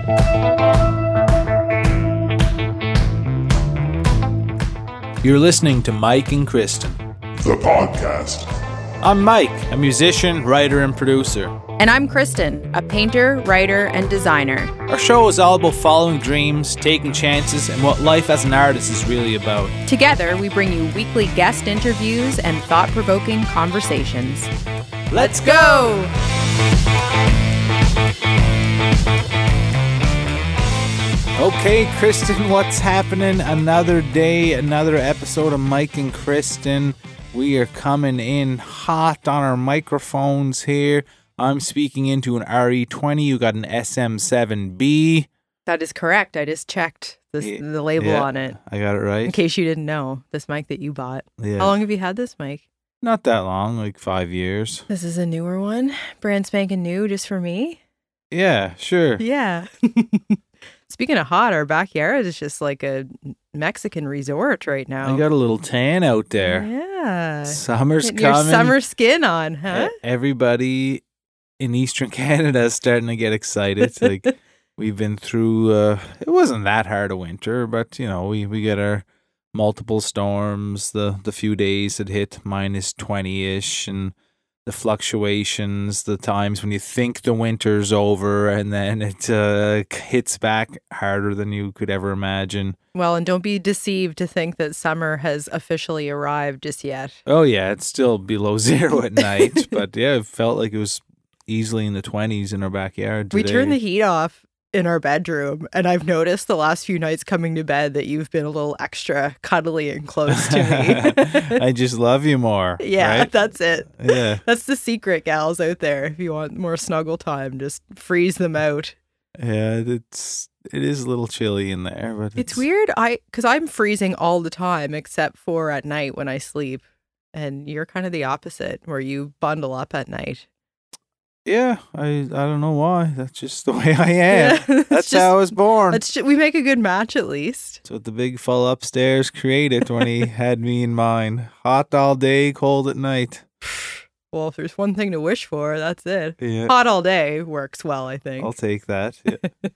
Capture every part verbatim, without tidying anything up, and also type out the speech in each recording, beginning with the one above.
You're listening to Mike and Kristen, the podcast. I'm Mike, a musician, writer, and producer. And I'm Kristen, a painter, writer, and designer. Our show is all about following dreams, taking chances, and what life as an artist is really about. Together, we bring you weekly guest interviews and thought-provoking conversations. Let's go! Okay, Kristen, what's happening? Another day, another episode of Mike and Kristen. We are coming in hot on our microphones here. I'm speaking into an R E twenty. You got an S M seven B. That is correct. I just checked this, Yeah, the label yeah, on it. I got it right. In case you didn't know, this mic that you bought. Yeah. How long have you had this mic? Not that long, like five years. This is a newer one. Brand spanking new just for me. Yeah, sure. Yeah. Speaking of hot, our backyard is just like a Mexican resort right now. I got a little tan out there. Yeah. Summer's Getting your coming. summer skin on, huh? E- Everybody in Eastern Canada is starting to get excited. Like we've been through, uh, it wasn't that hard a winter, but you know, we, we get our multiple storms, the, the few days that hit minus twenty-ish and the fluctuations, the times when you think the winter's over and then it uh, hits back harder than you could ever imagine. Well, and don't be deceived to think that summer has officially arrived just yet. Oh, yeah, it's still below zero at night, but yeah, it felt like it was easily in the twenties in our backyard today. We turned the heat off in our bedroom, and I've noticed the last few nights coming to bed that you've been a little extra cuddly and close to me. I just love you more. Yeah, right? that's it. Yeah. That's the secret, gals out there. If you want more snuggle time, just freeze them out. Yeah, it's it is a little chilly in there, but it's, It's weird. I because I'm freezing all the time except for at night when I sleep, and you're kind of the opposite, where you bundle up at night. Yeah, I I don't know why. That's just the way I am. Yeah, it's That's just- how I was born. Let's ju- we make a good match at least. That's what the big fella upstairs created when he had me in mind. Hot all day, cold at night. Well, if there's one thing to wish for, that's it. Yeah, Hot all day works well, I think. I'll take that. Yeah.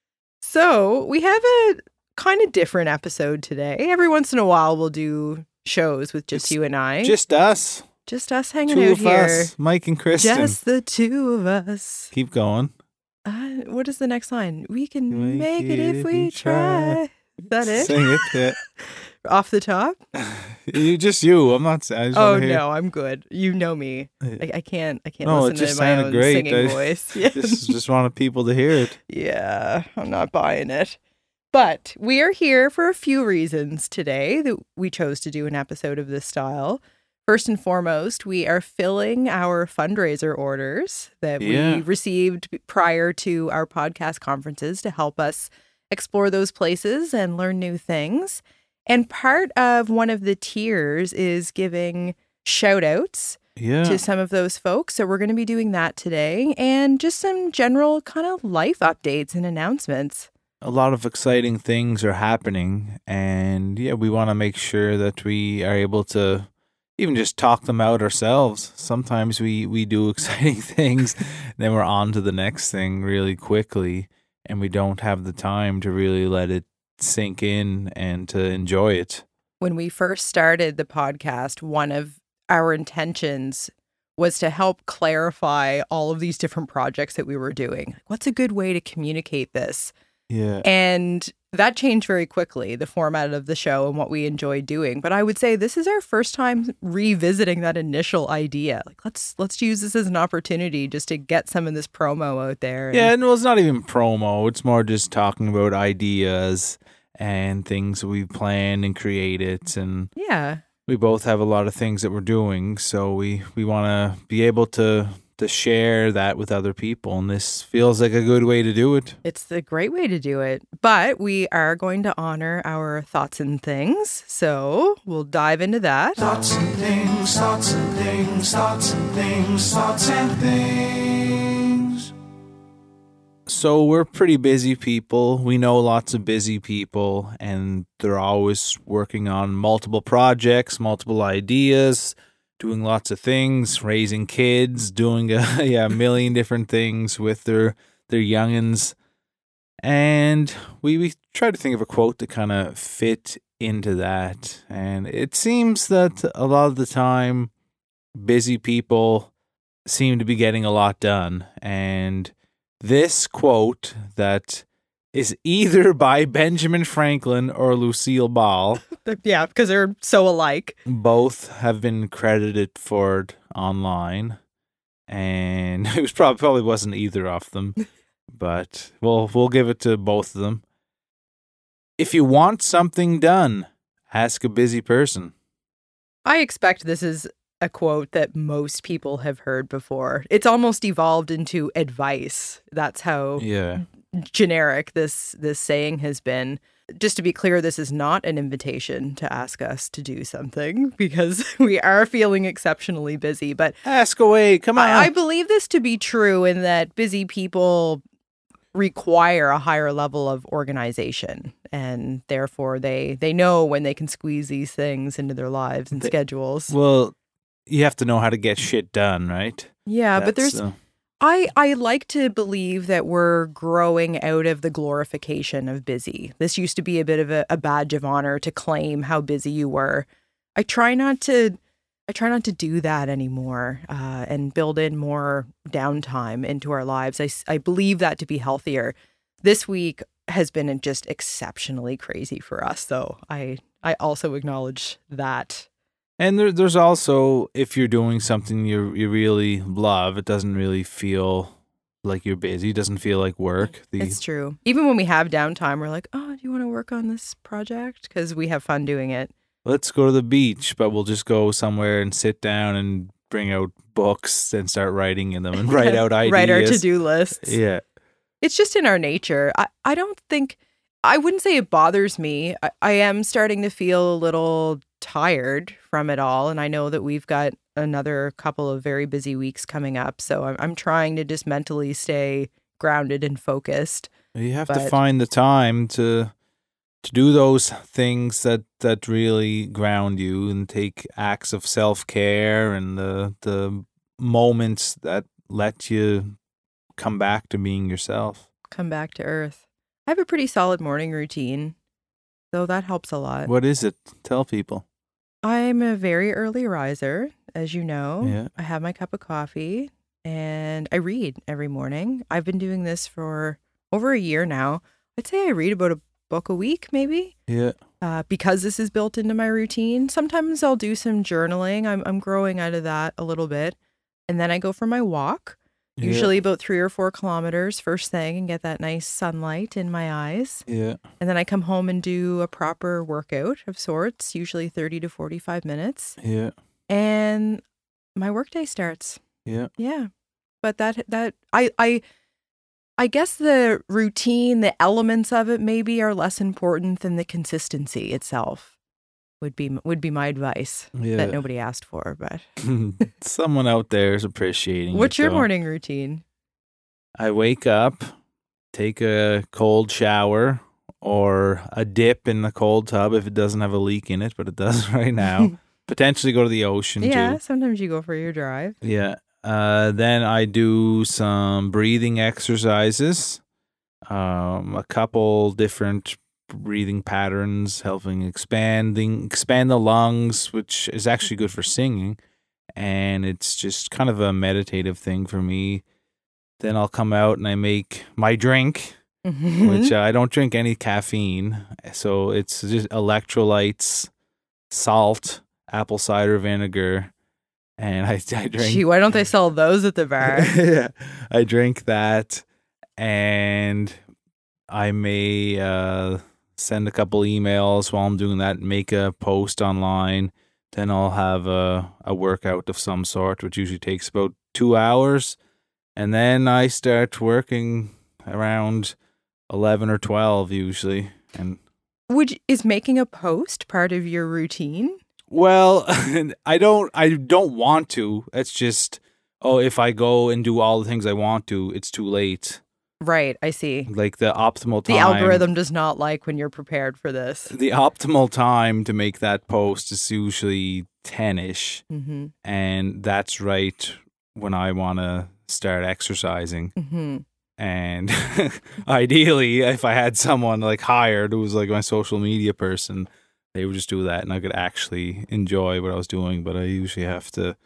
So we have a kind of different episode today. Every once in a while, we'll do shows with just It's you and I. Just us. Just us hanging Two out of here. us. Mike and Kristen. Just the two of us. Keep going. Uh, what is the next line? We can Make make, it if we try. Is that it? Sing it. Yeah. Off the top? You just you. I'm not. I just Oh wanna hear. no, I'm good. You know me. I, I can't. I can't No, it listen just to my sounded own great. singing I voice. Yeah. Just just wanted people to hear it. Yeah, I'm not buying it. But we are here for a few reasons today that we chose to do an episode of this style. First and foremost, we are filling our fundraiser orders that Yeah. we received prior to our podcast conferences to help us explore those places and learn new things. And part of one of the tiers is giving shout outs Yeah. to some of those folks. So we're going to be doing that today, and just some general kind of life updates and announcements. A lot of exciting things are happening, and yeah, we want to make sure that we are able to even just talk them out ourselves. Sometimes we we do exciting things, then we're on to the next thing really quickly, and we don't have the time to really let it sink in and to enjoy it. When we first started the podcast, one of our intentions was to help clarify all of these different projects that we were doing. What's a good way to communicate this? Yeah. And that changed very quickly, the format of the show and what we enjoy doing. But I would say this is our first time revisiting that initial idea. Like, let's let's use this as an opportunity just to get some of this promo out there. And Yeah, and well, it's not even promo. It's more just talking about ideas and things that we've planned and created. And yeah. we both have a lot of things that we're doing, so we, we want to be able to to share that with other people, and this feels like a good way to do it. It's the great way to do it. But we are going to honor our thoughts and things. So we'll dive into that. Thoughts and things, thoughts and things, thoughts and things, thoughts and things. So we're pretty busy people. We know lots of busy people, and they're always working on multiple projects, multiple ideas, doing lots of things, raising kids, doing a, yeah, a million different things with their their youngins. And we, we tried to think of a quote to kind of fit into that. And it seems that a lot of the time, busy people seem to be getting a lot done. And this quote that is either by Benjamin Franklin or Lucille Ball, Yeah, because they're so alike. both have been credited for it online. And it was probably probably wasn't either of them. But we'll we'll give it to both of them. If you want something done, ask a busy person. I expect this is a quote that most people have heard before. It's almost evolved into advice. That's how Yeah. generic this this saying has been. Just to be clear, this is not an invitation to ask us to do something because we are feeling exceptionally busy. But Ask away. Come on. I, I believe this to be true in that busy people require a higher level of organization, and therefore they they know when they can squeeze these things into their lives and They- schedules. well, you have to know how to get shit done, right? Yeah, but That's, there's uh, I, I like to believe that we're growing out of the glorification of busy. This used to be a bit of a, a badge of honor to claim how busy you were. I try not to I try not to do that anymore uh, and build in more downtime into our lives. I, s- I believe that to be healthier. This week has been just exceptionally crazy for us, though. I I also acknowledge that. And there, there's also, if you're doing something you you really love, it doesn't really feel like you're busy. It doesn't feel like work. The, It's true. Even when we have downtime, we're like, oh, do you want to work on this project? Because we have fun doing it. let's go to the beach, but we'll just go somewhere and sit down and bring out books and start writing in them and write out ideas. Write our to-do lists. Yeah. It's just in our nature. I, I don't think, I wouldn't say it bothers me. I, I am starting to feel a little tired from it all. And I know that we've got another couple of very busy weeks coming up. So I'm, I'm trying to just mentally stay grounded and focused. You have to But- find the time to to do those things that, that really ground you and take acts of self-care and the the moments that let you come back to being yourself. Come back to earth. I have a pretty solid morning routine, so that helps a lot. What is it? Tell people. I'm a very early riser, as you know. Yeah. I have my cup of coffee and I read every morning. I've been doing this for over a year now. I'd say I read about a book a week, maybe, Yeah. uh, because this is built into my routine. Sometimes I'll do some journaling. I'm I'm growing out of that a little bit, and then I go for my walk. Yeah. Usually about three or four kilometers first thing, and get that nice sunlight in my eyes. Yeah. And then I come home and do a proper workout of sorts, usually thirty to forty-five minutes. Yeah. And my workday starts. Yeah. Yeah. But that that I I I guess the routine, the elements of it maybe are less important than the consistency itself. Would be would be my advice Yeah. that nobody asked for, but Someone out there is appreciating what's it, your though. morning routine? I wake up, take a cold shower or a dip in the cold tub if it doesn't have a leak in it, but it does right now. Potentially go to the ocean Yeah, too. sometimes you go for your drive. Yeah. Uh, then I do some breathing exercises, um, a couple different breathing patterns, helping expanding expand the lungs, which is actually good for singing, and it's just kind of a meditative thing for me. Then I'll come out and I make my drink, which uh, I don't drink any caffeine, so it's just electrolytes, salt, apple cider vinegar. And I, I drink. Gee, why don't they sell those at the bar? Yeah, I drink that, and I may uh, send a couple emails while I'm doing that. Make a post online. Then I'll have a a workout of some sort, which usually takes about two hours, and then I start working around eleven or twelve usually. And Would you- is making a post part of your routine? well, I don't I don't want to. It's just, oh, if I go and do all the things I want to, it's too late. Right, I see. Like the optimal time. The algorithm does not like when you're prepared for this. The optimal time to make that post is usually ten-ish, Mm-hmm. and that's right when I want to start exercising. Mm-hmm. And ideally, if I had someone like hired who was like my social media person, they would just do that and I could actually enjoy what I was doing. But I usually have to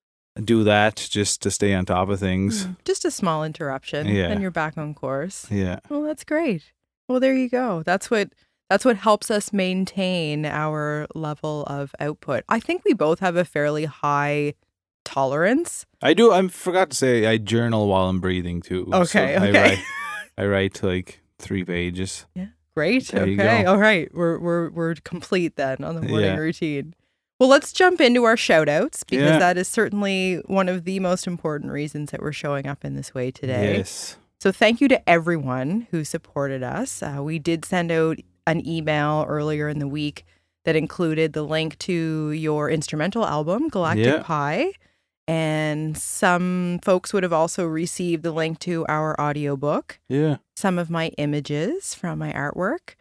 do that just to stay on top of things. Just a small interruption, Yeah. and you're back on course. Yeah. Well, that's great. Well, there you go. That's what that's what helps us maintain our level of output. I think we both have a fairly high tolerance. I do. I forgot to say I journal while I'm breathing too. Okay, So okay. I write, I write like three pages. Great. There you Okay. go. All right. We're we're we're complete then on the morning Yeah. routine. Well, let's jump into our shout outs because Yeah. that is certainly one of the most important reasons that we're showing up in this way today. Yes. So thank you to everyone who supported us. Uh, we did send out an email earlier in the week that included the link to your instrumental album, Galactic Yeah. Pie. And some folks would have also received the link to our audiobook, Yeah. some of my images from my artwork.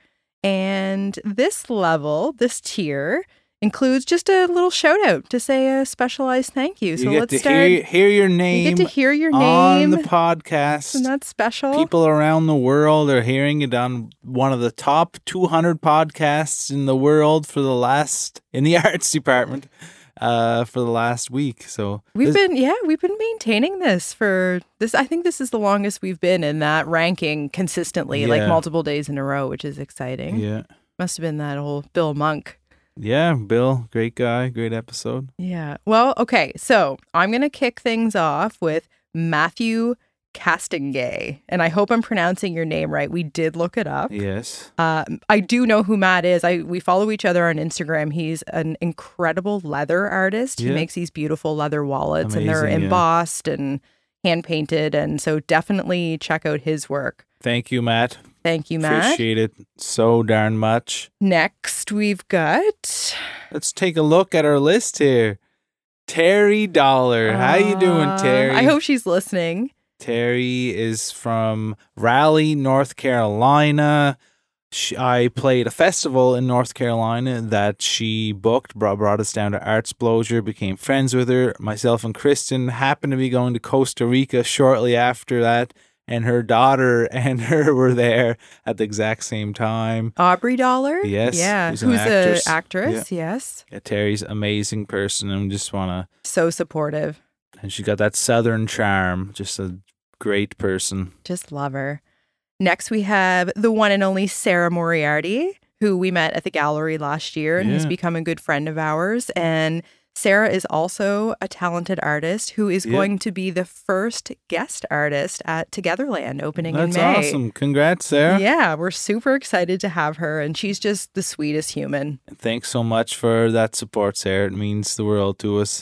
And this level, this tier, includes just a little shout out to say a specialized thank you. So you get let's to start. hear, hear your You name get to hear your on name. the podcast. Isn't that special? People around the world are hearing it on one of the top two hundred podcasts in the world for the last, in the arts department, uh, for the last week. So We've this- been, yeah, we've been maintaining this for this. I think this is the longest we've been in that ranking consistently, like Yeah. multiple days in a row, which is exciting. yeah. Must have been that whole Bill Monk. Yeah, Bill, great guy, great episode. Yeah. Well, okay. So I'm going to kick things off with Matthew Castingay. And I hope I'm pronouncing your name right. We did look it up. Yes. Uh, I do know who Matt is. I We follow each other on Instagram. He's an incredible leather artist. He Yeah. makes these beautiful leather wallets and they're Amazing, yeah. embossed and hand painted. And so definitely check out his work. Thank you, Matt. Thank you, Matt. Appreciate it so darn much. Next, we've got Let's take a look at our list here. Terry Dollar. How you doing, Uh, Terry? I hope she's listening. Terry is from Raleigh, North Carolina. She, I played a festival in North Carolina that she booked, brought, brought us down to Artsplosure, became friends with her. Myself and Kristen happened to be going to Costa Rica shortly after that, and her daughter and her were there at the exact same time. Aubrey Dollar? Yes, Yeah. who's Who's, an an actress. actress? Yes. Yeah, Terry's an amazing person, and we just want to, So supportive. and she's got that southern charm, just a great person. Just love her. Next, we have the one and only Sarah Moriarty, who we met at the gallery last year and has Yeah. become a good friend of ours. And Sarah is also a talented artist who is Yeah. going to be the first guest artist at Togetherland opening That's in May. awesome. Congrats, Sarah. Yeah, we're super excited to have her, and she's just the sweetest human. Thanks so much for that support, Sarah. It means the world to us.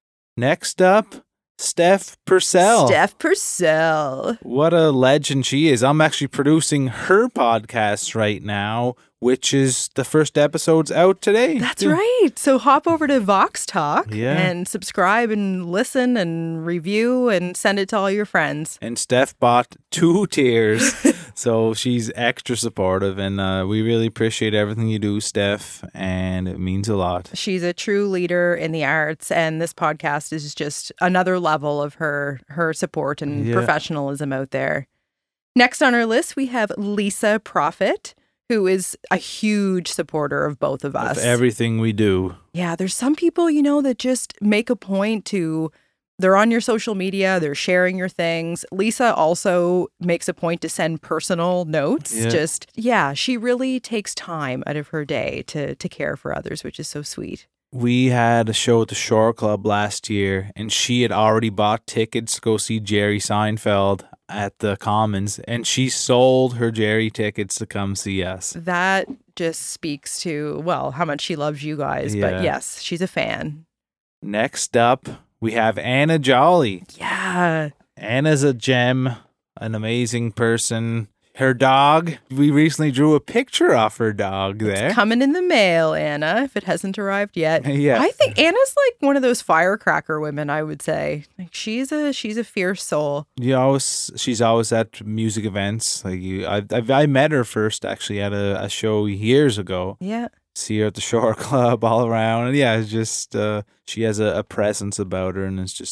Next up, Steph Purcell. Steph Purcell. What a legend she is. I'm actually producing her podcast right now, which is the first episode's out today. That's Yeah. right. So hop over to Vox Talk Yeah. and subscribe and listen and review and send it to all your friends. And Steph bought two tiers, so she's extra supportive, and uh, we really appreciate everything you do, Steph, and it means a lot. She's a true leader in the arts, and this podcast is just another level of her her support and Yeah. professionalism out there. Next on our list, we have Lisa Prophet, who is a huge supporter of both of us. Of everything we do. Yeah, there's some people, you know, that just make a point to, they're on your social media, they're sharing your things. Lisa also makes a point to send personal notes. Yeah. Just, yeah, she really takes time out of her day to to care for others, which is so sweet. We had a show at the Shore Club last year, and she had already bought tickets to go see Jerry Seinfeld at the Commons, and she sold her Jerry tickets to come see us. That just speaks to, well, how much she loves you guys. Yeah. But yes, she's a fan. Next up, we have Anna Jolly. Yeah. Anna's a gem, an amazing person. Her dog, we recently drew a picture of her dog there. It's coming in the mail, Anna, if it hasn't arrived yet. Yeah. I think Anna's like one of those firecracker women, I would say. Like she's a she's a fierce soul. You always, she's always at music events. Like you, I, I, I met her first actually at a, a show years ago. Yeah. See her at the Shore Club all around, and yeah, it's just uh, she has a, a presence about her, and it's just uh,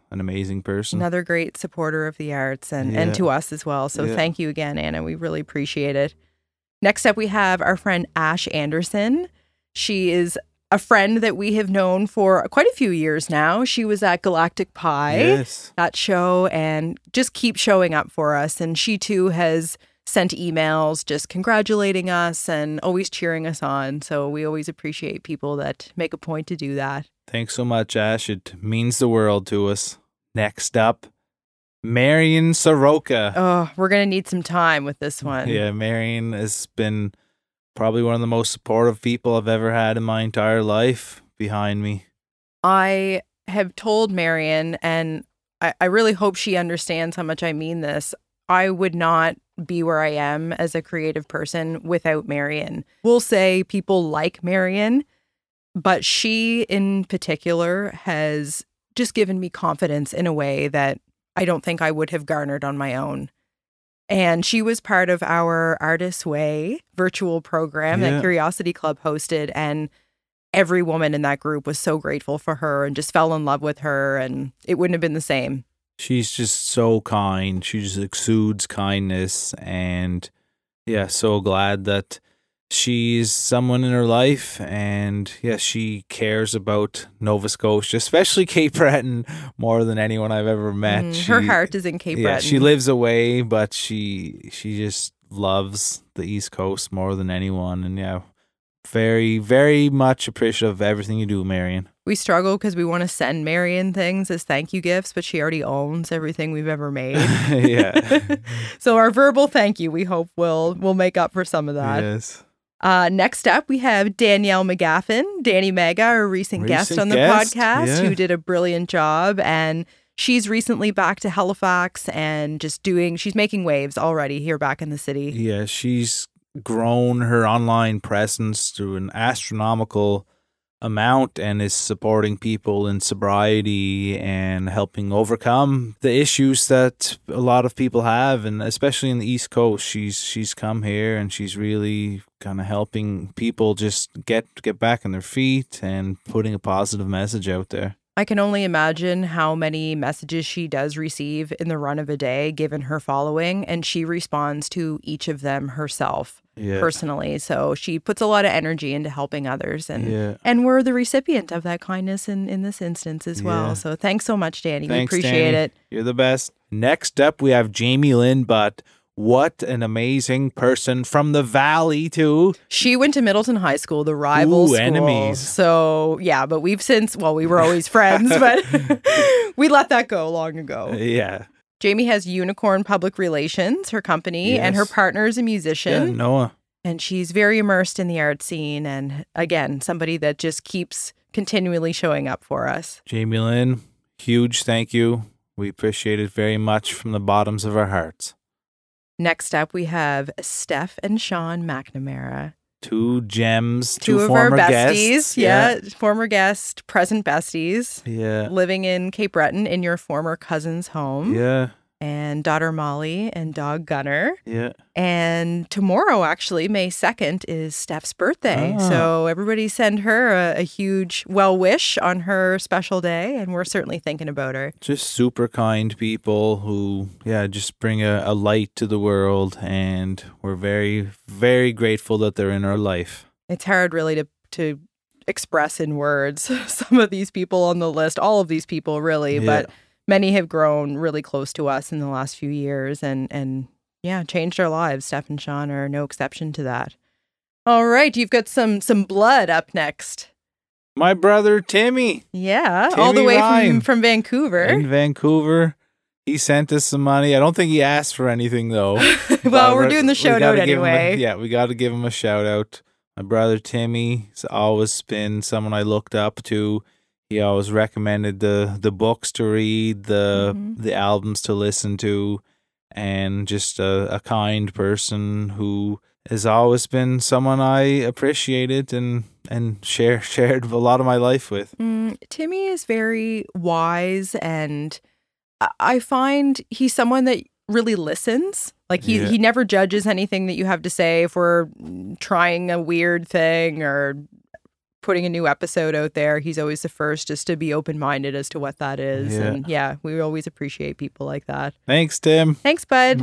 an amazing person. Another great supporter of the arts and, Yeah. and to us as well. So Yeah. thank you again, Anna. We really appreciate it. Next up, we have our friend Ash Anderson. She is a friend that we have known for quite a few years now. She was at Galactic Pie, Yes. that show, and just keeps showing up for us. And she too has sent emails just congratulating us and always cheering us on. So we always appreciate people that make a point to do that. Thanks so much, Ash. It means the world to us. Next up, Marion Soroka. Oh, we're going to need some time with this one. Yeah, Marion has been probably one of the most supportive people I've ever had in my entire life behind me. I have told Marion, and I, I really hope she understands how much I mean this. I would not be where I am as a creative person without Marion. We'll say people like Marion, but she in particular has just given me confidence in a way that I don't think I would have garnered on my own. And she was part of our Artist's Way virtual program Yeah. that Curiosity Club hosted. And every woman in that group was so grateful for her and just fell in love with her. And it wouldn't have been the same. She's just so kind. She just exudes kindness. And yeah, so glad that she's someone in her life. And yeah, she cares about Nova Scotia, especially Cape Breton, more than anyone I've ever met. Mm, She- her heart is in Cape yeah, Breton. she lives away, but she she just loves the East Coast more than anyone. And yeah, very, very much appreciative of everything you do, Marion. We struggle because we want to send Marion things as thank you gifts, but she already owns everything we've ever made. Yeah. So our verbal thank you, we hope, will will make up for some of that. Yes. Uh, next up, we have Danielle McGaffin, Danny Mega, our recent, guest Recent on the guest, podcast, yeah. who did a brilliant job. And she's recently back to Halifax and just doing, she's making waves already here back in the city. Yeah, she's grown her online presence to an astronomical amount and is supporting people in sobriety and helping overcome the issues that a lot of people have, and especially in the East Coast. She's she's come here and she's really kind of helping people just get get back on their feet and putting a positive message out there. I can only imagine how many messages she does receive in the run of a day, given her following, and she responds to each of them herself. Yeah. Personally. So she puts a lot of energy into helping others, and Yeah. and we're the recipient of that kindness in, in this instance as well. Yeah. So thanks so much, Danny. Thanks, we appreciate Danny. it. You're the best. Next up, we have Jamie Lynn Butt. What an amazing person from the Valley, too. She went to Middleton High School, the rival Ooh, school. enemies. So yeah, but we've since, well, we were always friends, but we let that go long ago. Yeah. Jamie has Unicorn Public Relations, her company, and her Yes. partner is a Yeah, musician. Noah. And she's very immersed in the art scene. And again, somebody that just keeps continually showing up for us. Jamie Lynn, huge thank you. We appreciate it very much from the bottoms of our hearts. Next up, we have Steph and Sean McNamara. Two gems, Two, two, of our former besties. guests. Yeah. Former guest, present besties. Yeah. Living in Cape Breton in your former cousin's home. Yeah. And daughter Molly and dog Gunner. Yeah. And tomorrow, actually, May second, is Steph's birthday. Ah. So everybody send her a, a huge well wish on her special day. And we're certainly thinking about her. Just super kind people who, yeah, just bring a, a light to the world. And we're very, very grateful that they're in our life. It's hard really to, to express in words some of these people on the list, all of these people really, Yeah. but many have grown really close to us in the last few years and, and yeah, changed our lives. Steph and Sean are no exception to that. All right, you've got some some blood up next. My brother, Timmy, Yeah, all the Timmy way Ryan. from, from Vancouver. in Vancouver. He sent us some money. I don't think he asked for anything, though. Well, But we're we- doing the we shout gotta out give him a- anyway. yeah, we got to give him a shout out. My brother Timmy has always been someone I looked up to. He always recommended the the books to read, the Mhm. the albums to listen to, and just a, a kind person who has always been someone I appreciated and and share shared a lot of my life with. Mm, Timmy is very wise, and I- I find he's someone that really listens. Like he Yeah. he never judges anything that you have to say if we're trying a weird thing or putting a new episode out there, he's always the first just to be open-minded as to what that is. Yeah. And yeah, we always appreciate people like that. Thanks, Tim. Thanks, bud.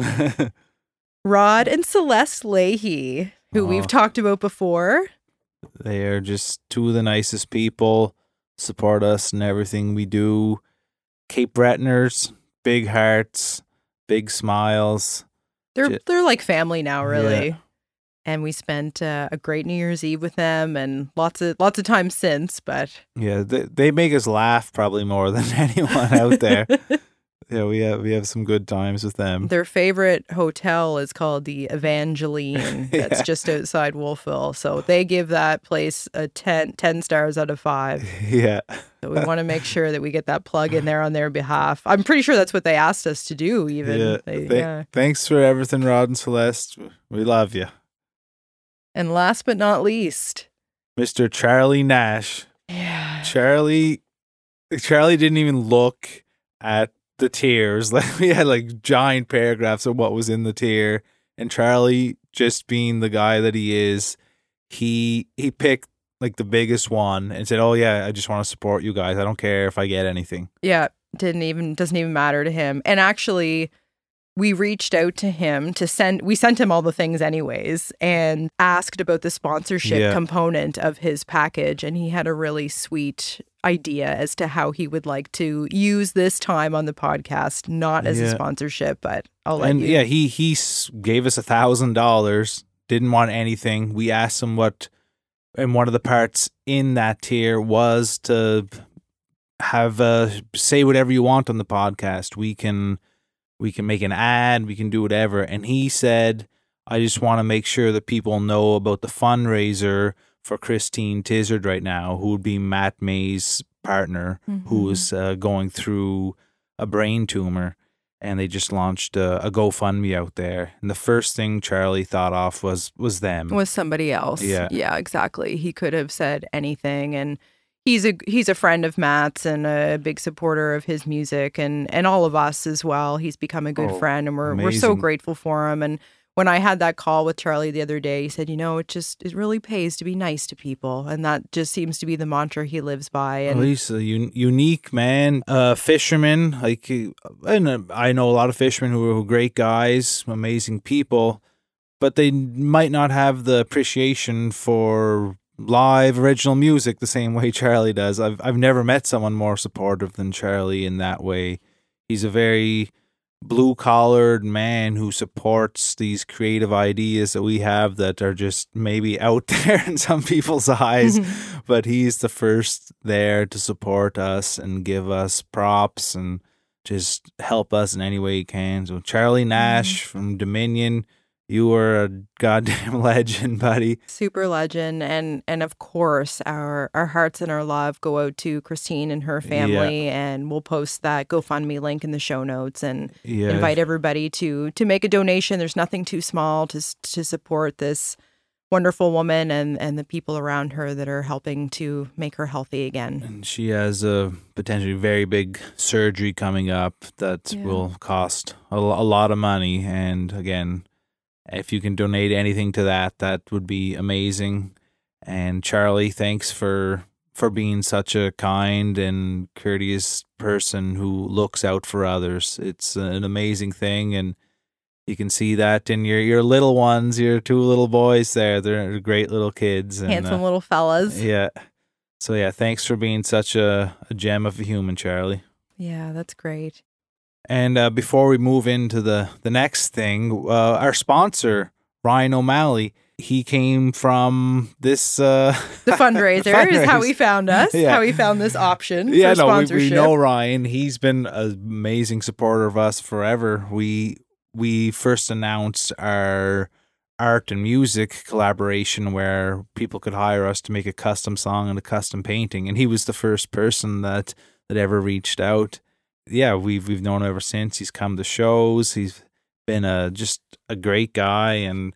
Rod and Celeste Leahy, who Oh. we've talked about before. They are just two of the nicest people, support us in everything we do. Cape Brettoners, big hearts, big smiles. They're J- they're like family now, really. Yeah. And we spent uh, a great New Year's Eve with them, and lots of lots of time since. But Yeah, they, they make us laugh probably more than anyone out there. Yeah, we have we have some good times with them. their favorite hotel is called the Evangeline. That's Yeah. just outside Wolfville. So they give that place a ten, ten stars out of five. Yeah. So we want to make sure that we get that plug in there on their behalf. I'm pretty sure that's what they asked us to do. Even Yeah. They- Th- yeah. Thanks for everything, Rod and Celeste. We love you. And last but not least, Mister Charlie Nash. yeah. Charlie Charlie didn't even look at the tiers. Like we had like giant paragraphs of what was in the tier, and Charlie, just being the guy that he is, he he picked like the biggest one and said, "Oh yeah, I just want to support you guys. I don't care if I get anything." Yeah, didn't even doesn't even matter to him. And actually, we reached out to him to send we sent him all the things anyways and asked about the sponsorship Yeah. component of his package, and he had a really sweet idea as to how he would like to use this time on the podcast, not as a Yeah. sponsorship, but I'll let And you. yeah, he he s- gave us a thousand dollars. Didn't want anything. We asked him what, and one of the parts in that tier was to have uh, say whatever you want on the podcast. We can we can make an ad. We can do whatever. And he said, "I just want to make sure that people know about the fundraiser for Christine Tizard right now, who would be Matt May's partner, who Mhm. is uh, going through a brain tumor." And they just launched a, a GoFundMe out there. And the first thing Charlie thought of was was them. was somebody else. Yeah. Yeah, exactly. He could have said anything, and he's a he's a friend of Matt's and a big supporter of his music and and all of us as well. He's become a good Oh, friend, and we're we're so amazing. grateful for him. And when I had that call with Charlie the other day, he said, "You know, it just it really pays to be nice to people," and that just seems to be the mantra he lives by. And Well, he's a un- unique man, uh, fisherman. Like, he- and uh, I know a lot of fishermen who are great guys, amazing people, but they might not have the appreciation for live original music the same way Charlie does. I've I've never met someone more supportive than Charlie in that way. He's a very blue collared man who supports these creative ideas that we have that are just maybe out there in some people's eyes. But he's the first there to support us and give us props and just help us in any way he can. So Charlie Nash from Dominion, you are a goddamn legend, buddy. super legend, and and of course our our hearts and our love go out to Christine and her family, and we'll post that GoFundMe link in the show notes and Yeah. invite everybody to to make a donation. There's nothing too small to s- to support this wonderful woman and and the people around her that are helping to make her healthy again. And she has a potentially very big surgery coming up that Yeah. will cost a, lo- a lot of money. And again, if you can donate anything to that, that would be amazing. And Charlie, thanks for for being such a kind and courteous person who looks out for others. It's an amazing thing, and you can see that in your, your little ones, your two little boys there. They're great little kids. And, Handsome uh, little fellas. yeah. So yeah, thanks for being such a, a gem of a human, Charlie. Yeah, that's great. And uh, before we move into the, the next thing, uh, our sponsor, Ryan O'Malley, he came from this... Uh, The fundraiser is how fundraise. he found us, Yeah. how he found this option Yeah, for no, we, sponsorship. we know Ryan. He's been an amazing supporter of us forever. We we first announced our art and music collaboration where people could hire us to make a custom song and a custom painting, and he was the first person that that ever reached out. Yeah, we've we've known him ever since. He's come to shows. He's been a just a great guy and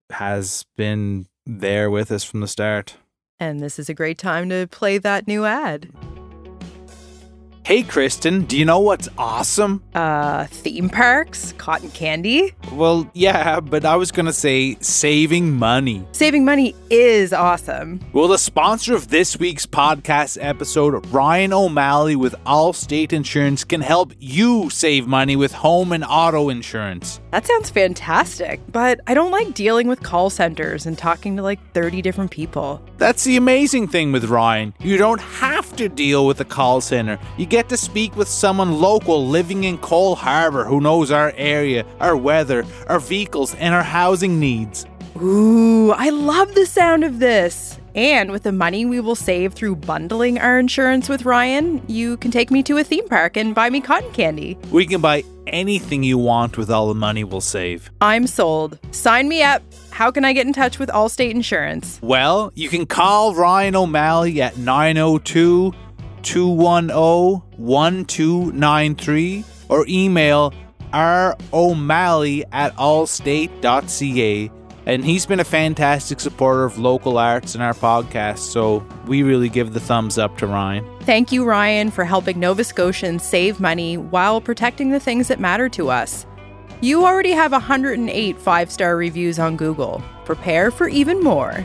has been there with us from the start. And this is a great time to play that new ad. Hey, Kristen, do you know what's awesome? Uh, theme parks, cotton candy. Well, yeah, but I was going to say saving money. Saving money is awesome. Well, the sponsor of this week's podcast episode, Ryan O'Malley with Allstate Insurance, can help you save money with home and auto insurance. That sounds fantastic, but I don't like dealing with call centers and talking to like thirty different people. That's the amazing thing with Ryan. You don't have to deal with a call center. You get to speak with someone local living in Cole Harbour who knows our area, our weather, our vehicles, and our housing needs. Ooh, I love the sound of this. And with the money we will save through bundling our insurance with Ryan, you can take me to a theme park and buy me cotton candy. We can buy anything you want with all the money we'll save. I'm sold. Sign me up. How can I get in touch with Allstate Insurance? Well, you can call Ryan O'Malley at nine oh two, two one oh, one two nine three or email r o'malley at allstate dot c a. And he's been a fantastic supporter of local arts in our podcast, so we really give the thumbs up to Ryan. Thank you, Ryan, for helping Nova Scotians save money while protecting the things that matter to us. You already have one hundred eight five-star reviews on Google. Prepare for even more.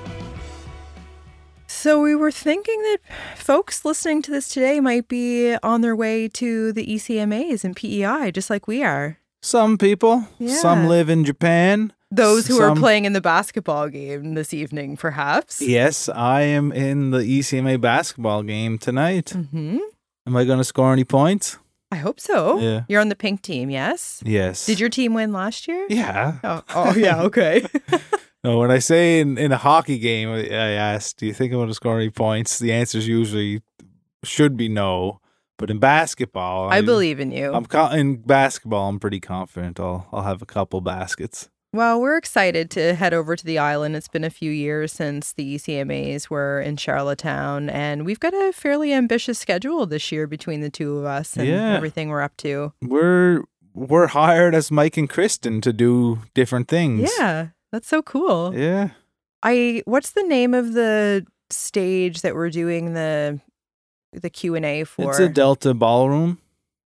So we were thinking that folks listening to this today might be on their way to the E C M As and P E I, just like we are. Some people. Yeah. Some live in Japan. Those who Some... are playing in the basketball game this evening, perhaps. Yes, I am in the E C M A basketball game tonight. Mm-hmm. Am I going to score any points? I hope so. Yeah. You're on the pink team, yes? Yes. Did your team win last year? Yeah. Oh, oh yeah, okay. No, when I say in, in a hockey game, I asked, do you think I'm going to score any points? The answer is usually should be no. But in basketball... I, I believe in you. I'm co- In basketball, I'm pretty confident I'll, I'll have a couple baskets. Well, we're excited to head over to the island. It's been a few years since the E C M As were in Charlottetown, and we've got a fairly ambitious schedule this year between the two of us and yeah. everything we're up to. We're we're hired as Mike and Kristen to do different things. Yeah, that's so cool. Yeah. I what's the name of the stage that we're doing the the Q and A for? It's a Delta Ballroom.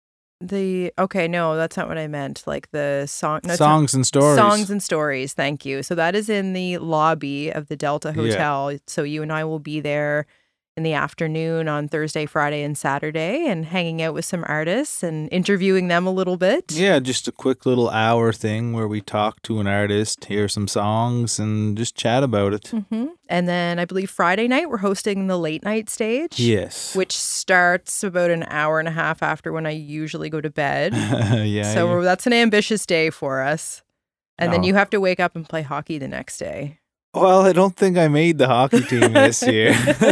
The okay, no, that's not what I meant. Like the song, no, songs not, and stories. Songs and stories. Thank you. So that is in the lobby of the Delta Hotel. Yeah. So you and I will be there in the afternoon on Thursday, Friday, and Saturday, and hanging out with some artists and interviewing them a little bit. Yeah, just a quick little hour thing where we talk to an artist, hear some songs, and just chat about it. Mm-hmm. And then I believe Friday night we're hosting the late night stage. Yes. Which starts about an hour and a half after when I usually go to bed. yeah. So yeah. that's an ambitious day for us. And no. then you have to wake up and play hockey the next day. Well, I don't think I made the hockey team this year.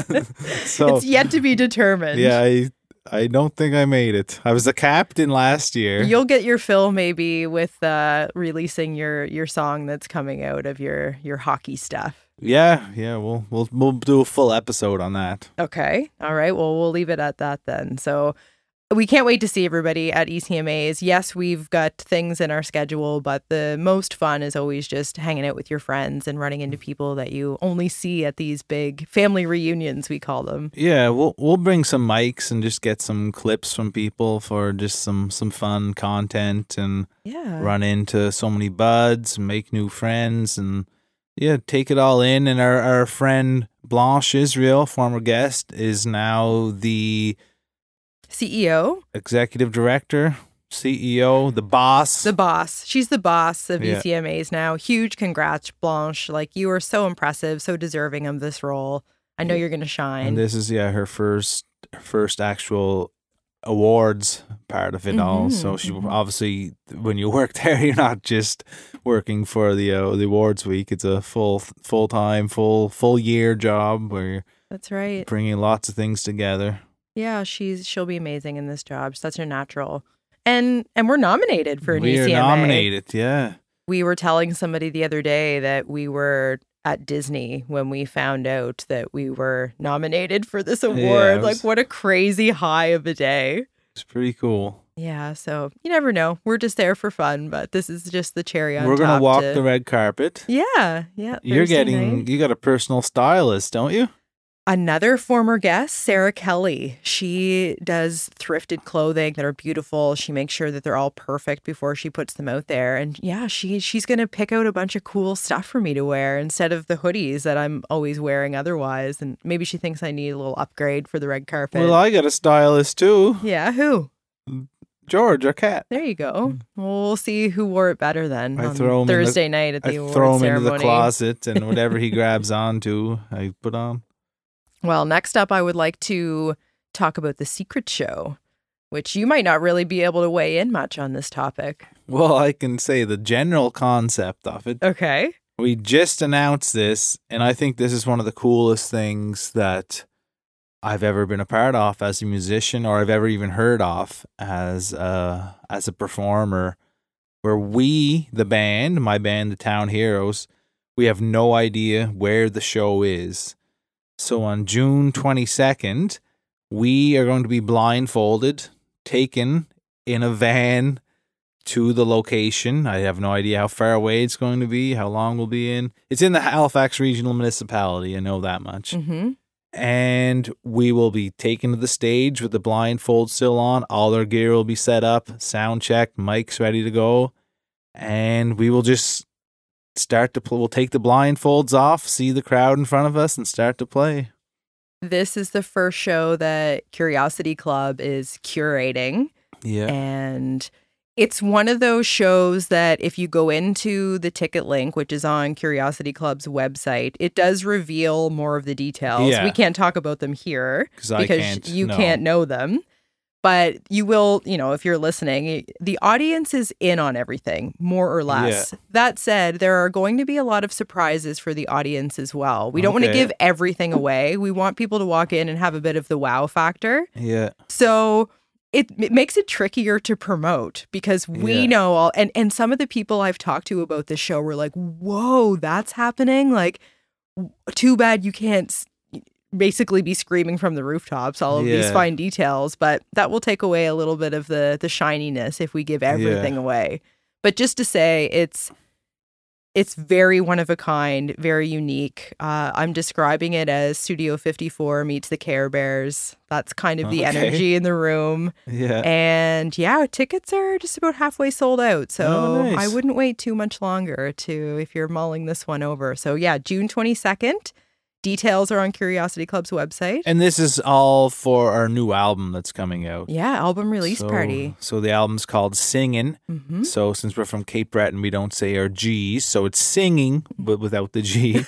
So it's yet to be determined. Yeah, I I don't think I made it. I was the captain last year. You'll get your fill maybe with uh, releasing your, your song that's coming out of your, your hockey stuff. Yeah, yeah, we'll we'll we'll do a full episode on that. Okay. All right. Well, we'll leave it at that then. So we can't wait to see everybody at E C M As. Yes, we've got things in our schedule, but the most fun is always just hanging out with your friends and running into people that you only see at these big family reunions, we call them. Yeah, we'll we'll bring some mics and just get some clips from people for just some, some fun content and yeah. run into so many buds and make new friends and yeah, take it all in. And our, our friend Blanche Israel, former guest, is now the C E O, executive director, C E O, the boss. The boss. She's the boss of yeah. E C M As now. Huge congrats, Blanche. Like, you are so impressive, so deserving of this role. I know you're going to shine. And this is, yeah, her first first actual awards part of it mm-hmm, all. So she mm-hmm. obviously, when you work there, you're not just working for the uh, the awards week. It's a full full time, full full year job where you're That's right. bringing lots of things together. Yeah, she's she'll be amazing in this job. Such a natural. And and we're nominated for an we E C M A. We're nominated, yeah. We were telling somebody the other day that we were at Disney when we found out that we were nominated for this award. Yeah, was, like, what a crazy high of a day. It's pretty cool. Yeah, so you never know. We're just there for fun, but this is just the cherry on We're top. We're going to walk to... the red carpet. Yeah, yeah. You're Thursday getting, night. you got a personal stylist, don't you? Another former guest, Sarah Kelly. She does thrifted clothing that are beautiful. She makes sure that they're all perfect before she puts them out there. And yeah, she she's going to pick out a bunch of cool stuff for me to wear instead of the hoodies that I'm always wearing otherwise. And maybe she thinks I need a little upgrade for the red carpet. Well, I got a stylist too. Yeah, who? George, our cat. There you go. Well, we'll see who wore it better then I on throw him Thursday in the, night at the I award throw him ceremony. into the closet, and whatever he grabs onto, I put on. Well, next up, I would like to talk about The Secret Show, which you might not really be able to weigh in much on this topic. Well, I can say the general concept of it. Okay. We just announced this, and I think this is one of the coolest things that I've ever been a part of as a musician, or I've ever even heard of as a, as a performer, where we, the band, my band, the Town Heroes, we have no idea where the show is. So on June twenty-second, we are going to be blindfolded, taken in a van to the location. I have no idea how far away it's going to be, how long we'll be in. It's in the Halifax Regional Municipality, I know that much. Mm-hmm. And we will be taken to the stage with the blindfold still on. All our gear will be set up, sound checked, mics ready to go. And we will just start to play. We'll take the blindfolds off, see the crowd in front of us, and start to play. This is the first show that Curiosity Club is curating. Yeah. And it's one of those shows that if you go into the ticket link, which is on Curiosity Club's website, it does reveal more of the details. Yeah. We can't talk about them here I because can't, you no. can't know them. But you will, you know, if you're listening, the audience is in on everything, more or less. Yeah. That said, there are going to be a lot of surprises for the audience as well. We don't want to Okay. give everything away. We want people to walk in and have a bit of the wow factor. Yeah. So it, it makes it trickier to promote because we Yeah. know all, and, and some of the people I've talked to about this show were like, whoa, that's happening. Like, w- too bad you can't s- basically be screaming from the rooftops, all of these Yeah. fine details, but that will take away a little bit of the, the shininess if we give everything Yeah. away. But just to say, it's, it's very one of a kind, very unique. Uh, I'm describing it as Studio fifty-four meets the Care Bears. That's kind of the Okay. energy in the room. Yeah. And yeah, tickets are just about halfway sold out. So Oh, nice. I wouldn't wait too much longer to if you're mulling this one over. So yeah, June twenty-second. Details are on Curiosity Club's website. And this is all for our new album that's coming out. Yeah, album release so, party. So the album's called Singin'. hmm So since we're from Cape Breton, we don't say our G's, so it's singing but without the G.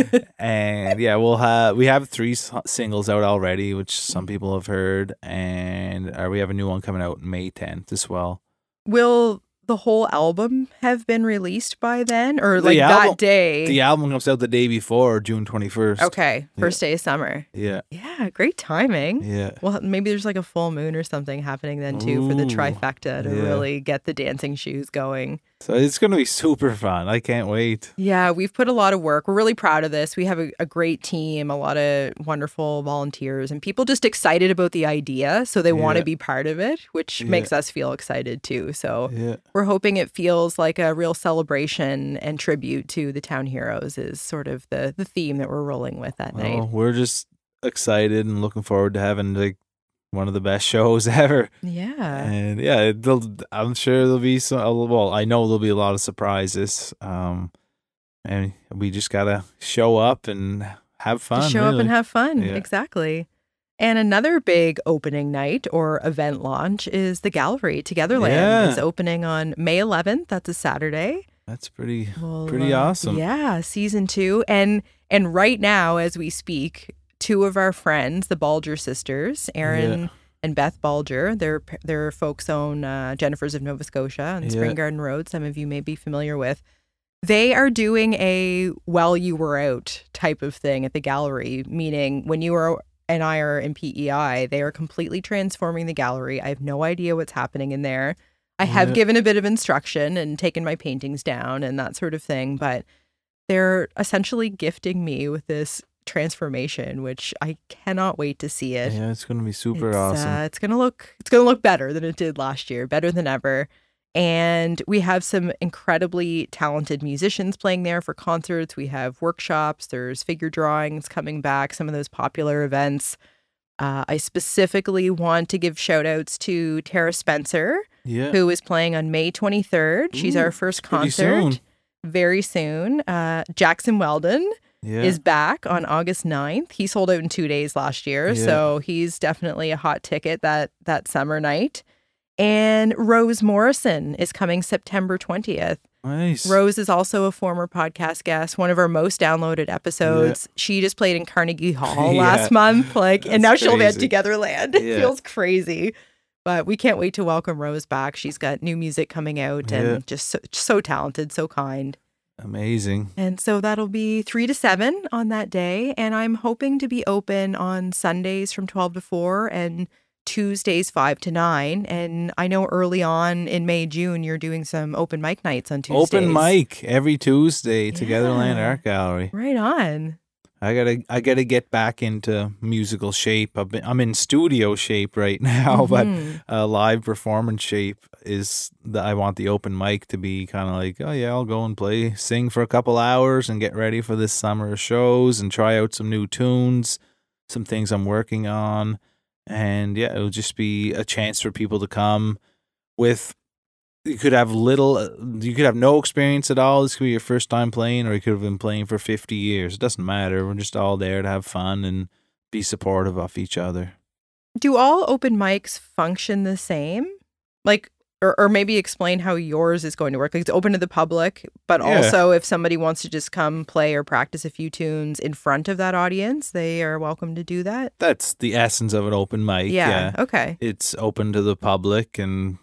And yeah, we'll have we have three s- singles out already, which some people have heard, and uh, we have a new one coming out May tenth as well. Will the whole album have been released by then, or The like album- that day? The album comes out the day before, June twenty-first. Okay, first day of summer. Yeah, Yeah, great timing. yeah. Well, maybe there's like a full moon or something happening then too for the Ooh, trifecta to yeah. really get the dancing shoes going. So it's going to be super fun. I can't wait. Yeah, we've put a lot of work. We're really proud of this. We have a, a great team, a lot of wonderful volunteers, and people just excited about the idea. So they want to Yeah. be part of it, which Yeah. makes us feel excited too. So Yeah. we're hoping it feels like a real celebration and tribute to the Town Heroes is sort of the, the theme that we're rolling with that Well, night. we're just excited and looking forward to having like one of the best shows ever. Yeah. And yeah, it'll, I'm sure there'll be some. Well, I know there'll be a lot of surprises. Um, and we just gotta show up and have fun. Just show up really. and have fun. Yeah. Exactly. And another big opening night or event launch is the gallery. Togetherland Yeah. is opening on May eleventh. That's a Saturday. That's pretty We'll, pretty uh, awesome. Yeah, season two. And and right now, as we speak, two of our friends, the Balger sisters, Erin Yeah. and Beth Balger, they're they're folks own uh, Jennifer's of Nova Scotia on Yeah. Spring Garden Road. Some of you may be familiar with. They are doing a while you were out type of thing at the gallery, meaning when you are and I are in P E I, they are completely transforming the gallery. I have no idea what's happening in there. I have Yeah. given a bit of instruction and taken my paintings down and that sort of thing, but they're essentially gifting me with this transformation, which I cannot wait to see it. Yeah, it's gonna be super it's, awesome. Uh, it's gonna look it's gonna look better than it did last year, better than ever. And we have some incredibly talented musicians playing there for concerts. We have workshops. There's figure drawings coming back, some of those popular events. Uh, I specifically want to give shout outs to Tara Spencer, Yeah. who is playing on May twenty-third. She's Ooh, our first pretty concert. soon. Very soon. Uh, Jackson Weldon Yeah. is back on August ninth. He sold out in two days last year, Yeah. so he's definitely a hot ticket that that summer night. And Rose Morrison is coming September twentieth. Nice. Rose is also a former podcast guest, one of our most downloaded episodes. She just played in Carnegie Hall Yeah. last month, like, and That's now she'll be at crazy. Togetherland. It Yeah. feels crazy. But we can't wait to welcome Rose back. She's got new music coming out and Yeah. just so, so talented, so kind. Amazing. And so that'll be three to seven on that day. And I'm hoping to be open on Sundays from twelve to four and Tuesdays five to nine. And I know early on in May, June, you're doing some open mic nights on Tuesdays. Open mic every Tuesday, Togetherland Yeah. Art Gallery. Right on. I gotta, I gotta get back into musical shape. I've been, I'm in studio shape right now, Mhm. but uh, live performance shape is the. I want the open mic to be kind of like, oh yeah, I'll go and play, sing for a couple hours, and get ready for this summer of shows and try out some new tunes, some things I'm working on, and yeah, it'll just be a chance for people to come with. You could have little, uh, you could have no experience at all. This could be your first time playing, or you could have been playing for fifty years. It doesn't matter. We're just all there to have fun and be supportive of each other. Do all open mics function the same? Like, or, or maybe explain how yours is going to work. Like, it's open to the public, but Yeah. also if somebody wants to just come play or practice a few tunes in front of that audience, they are welcome to do that. That's the essence of an open mic. Yeah. Yeah. Okay. It's open to the public, and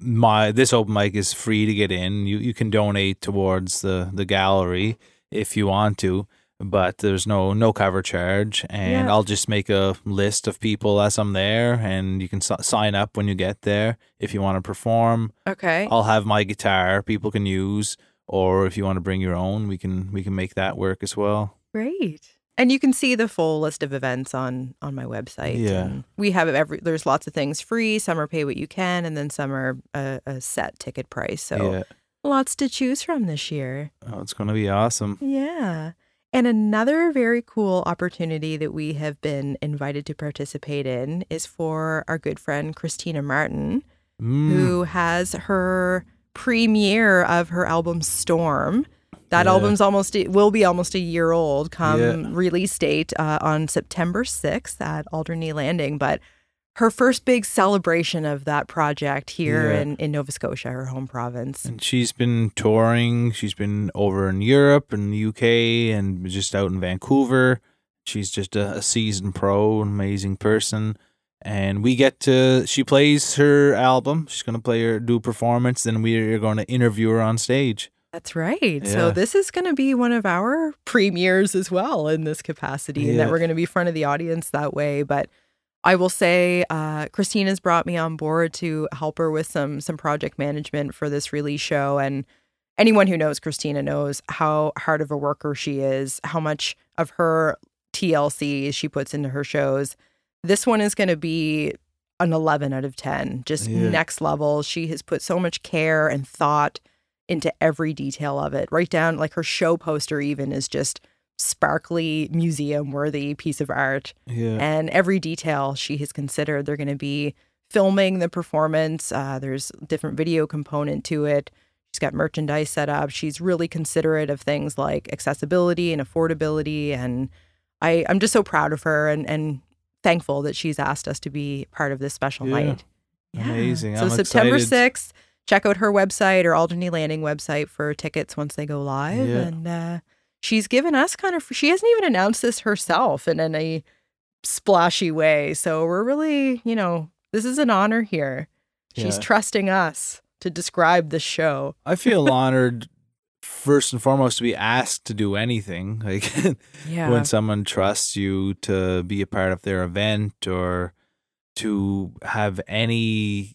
my this open mic is free to get in. You you can donate towards the, the gallery if you want to, but there's no no cover charge. And Yeah. I'll just make a list of people as I'm there, and you can s- sign up when you get there if you want to perform. Okay. I'll have my guitar people can use, or if you want to bring your own, we can we can make that work as well. Great. And you can see the full list of events on on my website. Yeah. And we have every there's lots of things free, some are pay what you can, and then some are a, a set ticket price. So Yeah, lots to choose from this year. oh, it's gonna be awesome. Yeah. And another very cool opportunity that we have been invited to participate in is for our good friend Christina Martin, Mm, who has her premiere of her album Storm. That Yeah. album's almost it will be almost a year old come Yeah. release date uh, on September sixth at Alderney Landing. But her first big celebration of that project here Yeah. in, in Nova Scotia, her home province. And she's been touring. She's been over in Europe and the U K and just out in Vancouver. She's just a, a seasoned pro, an amazing person. And we get to, she plays her album. She's going to play her, do a performance. Then we are going to interview her on stage. That's right. So Yeah. this is going to be one of our premieres as well in this capacity, and that Yeah. we're going to be front of the audience that way. But I will say, uh, Christina's brought me on board to help her with some some project management for this release show. And anyone who knows Christina knows how hard of a worker she is, how much of her T L C she puts into her shows. This one is going to be an eleven out of ten, just Yeah. next level. She has put so much care and thought into every detail of it, right down like her show poster even is just sparkly museum worthy piece of art. Yeah. And every detail she has considered. They're going to be filming the performance. Uh, there's a different video component to it. She's got merchandise set up. She's really considerate of things like accessibility and affordability. And I, I'm just so proud of her and, and thankful that she's asked us to be part of this special Yeah. night. Amazing. So I'm September excited. sixth, check out her website or Alderney Landing website for tickets once they go live. Yeah. And uh, she's given us kind of, she hasn't even announced this herself in any splashy way. So we're really, you know, this is an honor here. She's Yeah. trusting us to describe the show. I feel honored, first and foremost, to be asked to do anything. Like Yeah. when someone trusts you to be a part of their event or to have any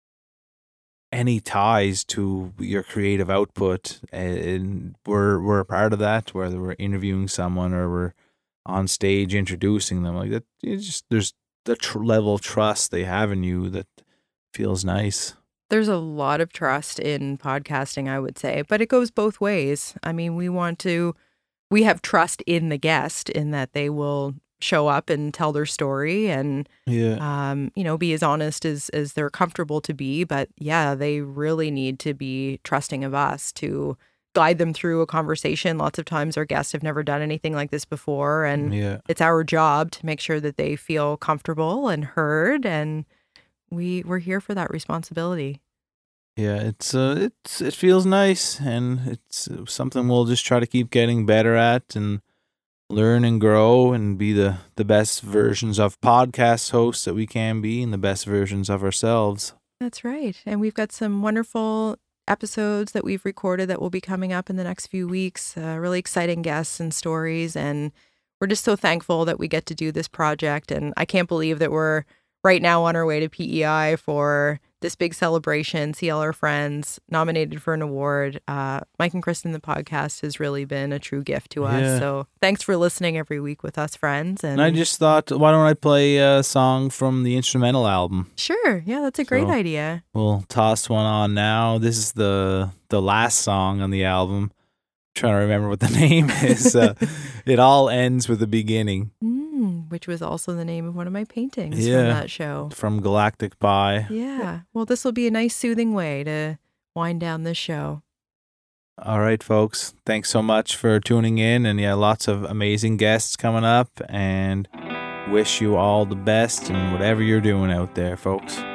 any ties to your creative output, and we're we're a part of that, whether we're interviewing someone or we're on stage introducing them, like that. It's just there's the tr- level of trust they have in you that feels nice. There's a lot of trust in podcasting, I would say, but it goes both ways. I mean, we want to, we have trust in the guest in that they will show up and tell their story and, Yeah. um, you know, be as honest as, as they're comfortable to be. But yeah, they really need to be trusting of us to guide them through a conversation. Lots of times our guests have never done anything like this before. And Yeah. it's our job to make sure that they feel comfortable and heard. And we, we're here for that responsibility. Yeah, it's uh, it's it feels nice, and it's uh, something we'll just try to keep getting better at, and learn and grow, and be the the best versions of podcast hosts that we can be, and the best versions of ourselves. That's right. And we've got some wonderful episodes that we've recorded that will be coming up in the next few weeks. Uh, really exciting guests and stories, and we're just so thankful that we get to do this project. And I can't believe that we're right now on our way to P E I for this big celebration, see all our friends, nominated for an award. Uh, Mike and Kristen, the podcast, has really been a true gift to us. Yeah. So thanks for listening every week with us, friends. And, And I just thought, why don't I play a song from the instrumental album? Sure. Yeah, that's a great So- idea. We'll toss one on now. This is the the last song on the album. trying to remember what the name is. Uh, it all ends with a beginning. Mm, which was also the name of one of my paintings Yeah. from that show. From Galactic Pie. Yeah. Well, this will be a nice soothing way to wind down this show. All right, folks. Thanks so much for tuning in. And yeah, lots of amazing guests coming up. And wish you all the best in whatever you're doing out there, folks.